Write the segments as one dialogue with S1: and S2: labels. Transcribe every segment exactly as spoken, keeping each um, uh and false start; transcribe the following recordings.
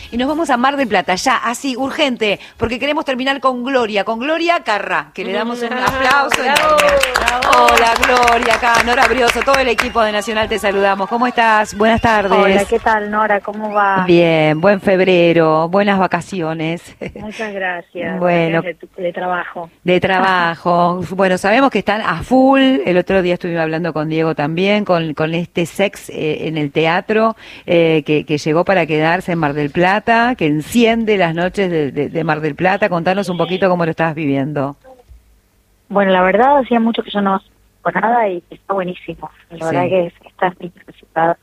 S1: y nos vamos a Mar del Plata, ya, así, urgente, porque queremos terminar con Gloria, con Gloria Carrá, que le damos un aplauso.
S2: Bravo, bravo.
S1: Hola Gloria, acá Nora Brioso, todo el equipo de Nacional te saludamos. ¿Cómo estás? Buenas tardes.
S3: Hola, ¿qué tal Nora? ¿Cómo va?
S1: Bien, buen febrero, buenas vacaciones.
S3: Muchas gracias.
S1: Bueno,
S3: de, de trabajo.
S1: De trabajo. Bueno, sabemos que están a full. El otro día estuve hablando con Diego también, con, con este sex eh, en el teatro, eh, que, que llegó para quedarse en Mar del Plata, que enciende las noches de, de, de Mar del Plata. Contanos un poquito cómo lo estabas viviendo.
S3: Bueno, la verdad, hacía mucho que yo no hacía nada y está buenísimo. La
S1: Sí.
S3: verdad que está necesitada.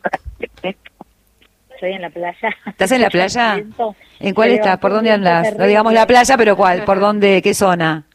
S3: Estoy en la playa.
S1: ¿Estás en la playa?
S3: Viento.
S1: ¿En cuál
S3: Se
S1: estás?
S3: levantó
S1: ¿Por
S3: un
S1: dónde
S3: viento
S1: andás? No
S3: terrible.
S1: digamos la playa, pero ¿cuál? ¿Por dónde? ¿Qué zona?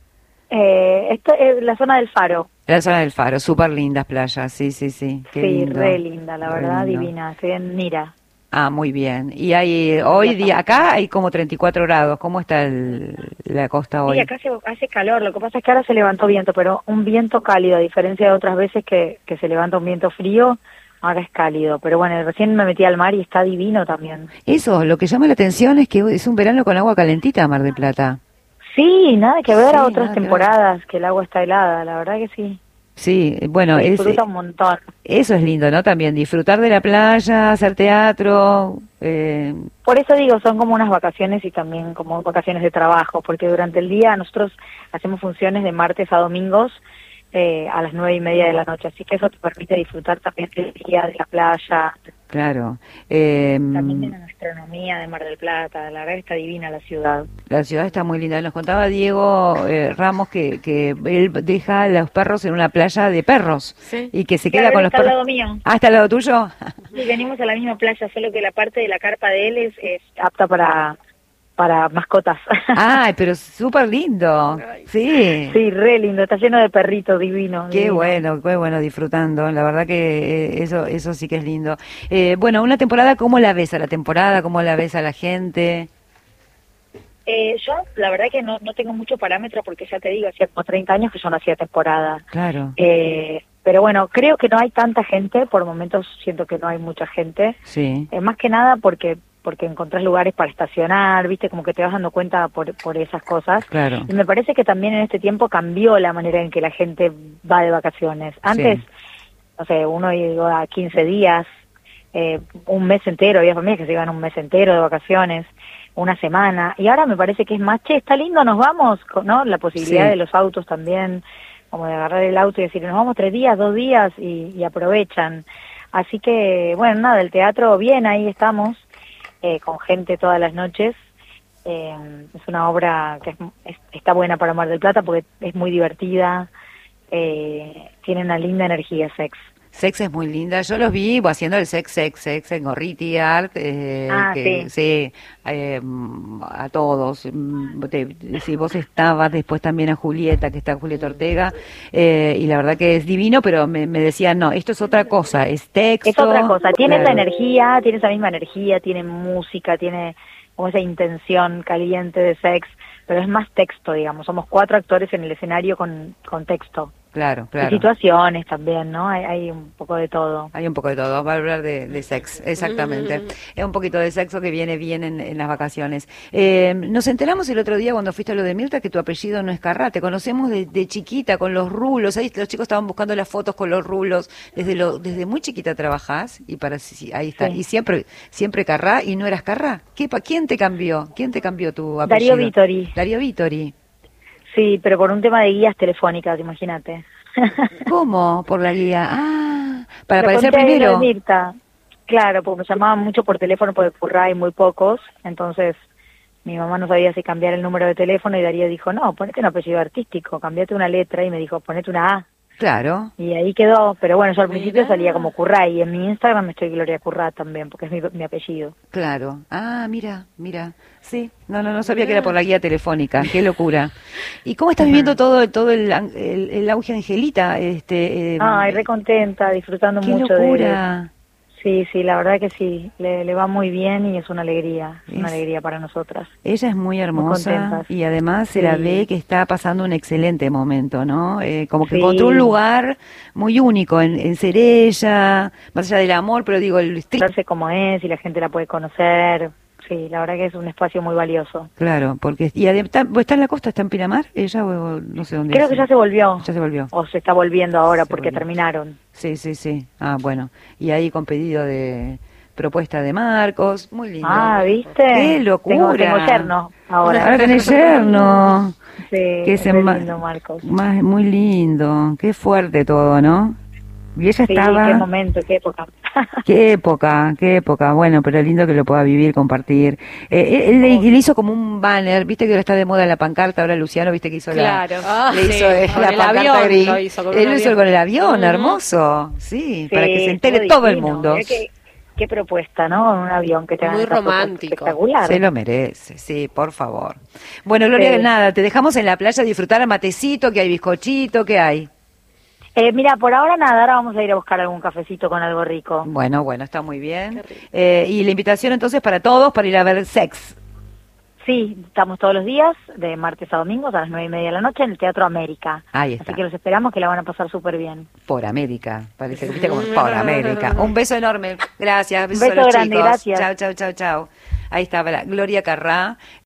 S3: Eh, esto es la zona del Faro.
S1: La zona del Faro, súper lindas playas, sí, sí, sí. Qué
S3: Sí,
S1: lindo.
S3: re linda, la
S1: Re
S3: verdad,
S1: lindo.
S3: divina. Estoy en Nira.
S1: Ah, muy bien. Y hay hoy día, acá hay como treinta y cuatro grados. ¿Cómo está el, la costa hoy?
S3: Sí, acá hace, hace calor, lo que pasa es que ahora se levantó viento, pero un viento cálido, a diferencia de otras veces que, que se levanta un viento frío, ahora es cálido. Pero bueno, recién me metí al mar y está divino también.
S1: Eso, lo que llama la atención es que es un verano con agua calentita, Mar del Plata.
S3: Sí, nada que ver
S1: Sí,
S3: a otras
S1: nada que ver.
S3: temporadas que el agua está helada, la verdad que sí.
S1: Sí, bueno,
S3: Se
S1: es,
S3: disfruta un montón.
S1: eso es lindo, ¿no? También disfrutar de la playa, hacer teatro. Eh,
S3: Por eso digo, son como unas vacaciones y también como vacaciones de trabajo, porque durante el día nosotros hacemos funciones de martes a domingos eh, a las nueve y media de la noche, así que eso te permite disfrutar también del día, de la playa,
S1: claro. Eh,
S3: también de la gastronomía de Mar del Plata. La verdad que está divina la ciudad.
S1: la ciudad está muy linda. Nos contaba Diego eh, Ramos que, que él deja a los perros en una playa de perros
S2: Sí.
S1: y que se
S3: Claro,
S1: queda
S3: él
S1: con los
S3: está al
S1: perros.
S3: lado mío.
S1: Ah, ¿está al lado tuyo?
S3: Sí, venimos a la misma playa, solo que la parte de la carpa de él es, es apta para, para mascotas.
S1: Ay, pero súper lindo. Sí.
S3: Sí, re lindo, está lleno de perritos divinos.
S1: Qué
S3: divino.
S1: bueno, qué bueno, disfrutando. La verdad que eh, eso eso sí que es lindo. Eh, bueno, una temporada, ¿cómo la ves a la temporada? ¿Cómo la ves a la gente?
S3: Eh, yo, la verdad que no, no tengo mucho parámetro porque ya te digo, hacía como treinta años que yo no hacía temporada.
S1: Claro,
S3: Eh, pero bueno, creo que no hay tanta gente, por momentos siento que no hay mucha gente.
S1: sí,
S3: Eh, más que nada porque porque encontrás lugares para estacionar, viste, como que te vas dando cuenta por, por esas cosas.
S1: claro.
S3: Y me parece que también en este tiempo cambió la manera en que la gente va de vacaciones. Antes,
S1: Sí.
S3: no sé, uno iba a quince días, eh, un mes entero, había familias que se iban un mes entero de vacaciones, una semana, y ahora me parece que es más, che, está lindo, nos vamos, ¿no? La posibilidad
S1: Sí.
S3: de los autos también, como de agarrar el auto y decir, nos vamos tres días, dos días, y, y aprovechan. Así que, bueno, nada, el teatro, bien, ahí estamos, eh, con gente todas las noches. Eh, es una obra que es, es- está buena para Mar del Plata porque es muy divertida, eh, tiene una linda energía, Sex.
S1: Sex es muy linda. Yo los vi bueno, haciendo el sex, sex, sex en Gorriti Art. Eh,
S3: Ah,
S1: que, sí. eh, a todos. Mm, te- sí, vos estabas después también a Julieta, que está Julieta Ortega. eh, y la verdad que es divino, pero me, me decían, no, esto es otra cosa, es texto.
S3: Es otra cosa, tiene esa
S1: Claro.
S3: energía, tiene esa misma energía, tiene música, tiene como esa intención caliente de Sex, pero es más texto, digamos, somos cuatro actores en el escenario con, con texto.
S1: Claro,
S3: Y
S1: claro.
S3: situaciones también, ¿no? Hay, hay un poco de todo.
S1: Hay un poco de todo, vamos a hablar de, de sex, exactamente. Es un poquito de sexo que viene bien en, en las vacaciones. Eh, nos enteramos el otro día cuando fuiste a lo de Mirta que tu apellido no es Carrá, te conocemos de, de chiquita con los rulos, ahí los chicos estaban buscando las fotos con los rulos, desde lo, desde muy chiquita trabajás y para sí, ahí está,
S3: Sí.
S1: y siempre siempre Carrá y no eras Carrá. ¿Qué, pa- ¿Quién te cambió? ¿Quién te cambió tu apellido?
S3: Darío Vittori.
S1: Darío Vittori.
S3: Sí, pero por un tema de guías telefónicas, imagínate.
S1: ¿Cómo? Por la guía. Ah, para
S3: Lo
S1: aparecer
S3: conté ahí en lo de
S1: primero.
S3: Mirta. Claro, porque me llamaban mucho por teléfono porque currá hay muy pocos, entonces mi mamá no sabía si cambiar el número de teléfono y Darío dijo, no, ponete un apellido artístico, cambiate una letra y me dijo, ponete una A.
S1: Claro.
S3: Y ahí quedó, pero bueno, yo al principio
S2: Mirá.
S3: salía como Currá y en mi Instagram estoy Gloria Currá también, porque es mi, mi apellido.
S1: Claro. Ah, mira, mira. Sí, no, no, no sabía que era por la guía telefónica. Qué locura. ¿Y cómo estás viviendo todo, todo el, el, el auge Angelita? Este, eh,
S3: Ay, re contenta, disfrutando
S1: qué
S3: mucho de él.
S1: locura.
S3: Sí, sí, la verdad que sí, le, le va muy bien y es una alegría, es una
S1: Es-
S3: alegría para nosotras.
S1: Ella es muy hermosa
S3: contentas.
S1: y además se la
S3: Sí.
S1: ve que está pasando un excelente momento, ¿no? Eh, como que
S3: Sí.
S1: encontró un lugar muy único en, en ser ella, más allá del amor, pero digo, el estricto.
S3: Mostrarse como es y la gente la puede conocer. sí, la verdad que es un espacio muy valioso.
S1: Claro, porque y adem- está, ¿está en la costa, está en Pinamar? Ella o no sé dónde
S3: Creo
S1: es.
S3: que ya se volvió,
S1: Ya se volvió.
S3: o se está volviendo ahora
S1: Se
S3: porque
S1: volvió.
S3: terminaron.
S1: Sí, sí, sí. Ah, bueno. Y ahí con pedido de propuesta de Marcos, muy lindo.
S3: Ah, ¿viste?
S1: ¡Qué locura!
S3: Tengo, tengo yerno ahora.
S1: Ahora tenés yerno.
S3: Sí,
S1: Que
S3: es
S1: es
S3: re
S1: ma-
S3: lindo, Marcos.
S1: más, muy lindo. Qué fuerte todo, ¿no? Y ella
S3: Sí,
S1: estaba...
S3: qué momento, qué época.
S1: Qué época, qué época. Bueno, pero lindo que lo pueda vivir, compartir. Eh, él, él le hizo como un banner, viste que ahora está de moda la pancarta, ahora Luciano, viste que hizo
S2: Claro.
S1: la...
S2: Ah,
S1: le
S2: sí,
S1: hizo eh,
S2: con
S1: la
S2: el
S1: pancarta
S2: avión
S1: gris.
S2: lo hizo, con un
S1: Él lo hizo
S2: avión.
S1: con el avión,
S2: Ujú.
S1: hermoso. Sí, para que
S3: Sí,
S1: se entere
S3: estuvo
S1: todo el
S3: divino.
S1: mundo.
S3: Mirá qué, qué propuesta, ¿no? Un avión que te hagan
S2: Muy
S3: esa propuesta
S2: romántico.
S3: espectacular.
S1: Se lo merece, sí, por favor. Bueno, Gloria,
S3: Sí.
S1: nada, te dejamos en la playa a disfrutar a matecito, que hay bizcochito, que hay.
S3: Eh, mira, por ahora nada, ahora vamos a ir a buscar algún cafecito con algo rico.
S1: Bueno, bueno, está muy bien.
S2: Qué rico.
S1: Eh, y la invitación entonces para todos para ir a ver Sex.
S3: Sí, estamos todos los días, de martes a domingos, a las nueve y media de la noche, en el Teatro América.
S1: Ahí está.
S3: Así que los esperamos, que la van a pasar súper bien.
S1: Por América, parece que viste como por América. Un beso enorme, gracias.
S3: Un
S1: Besos a
S3: beso
S1: los
S3: grande,
S1: chicos.
S3: gracias.
S1: Chao, chao, chao, chao. Ahí estaba la Gloria Carrá.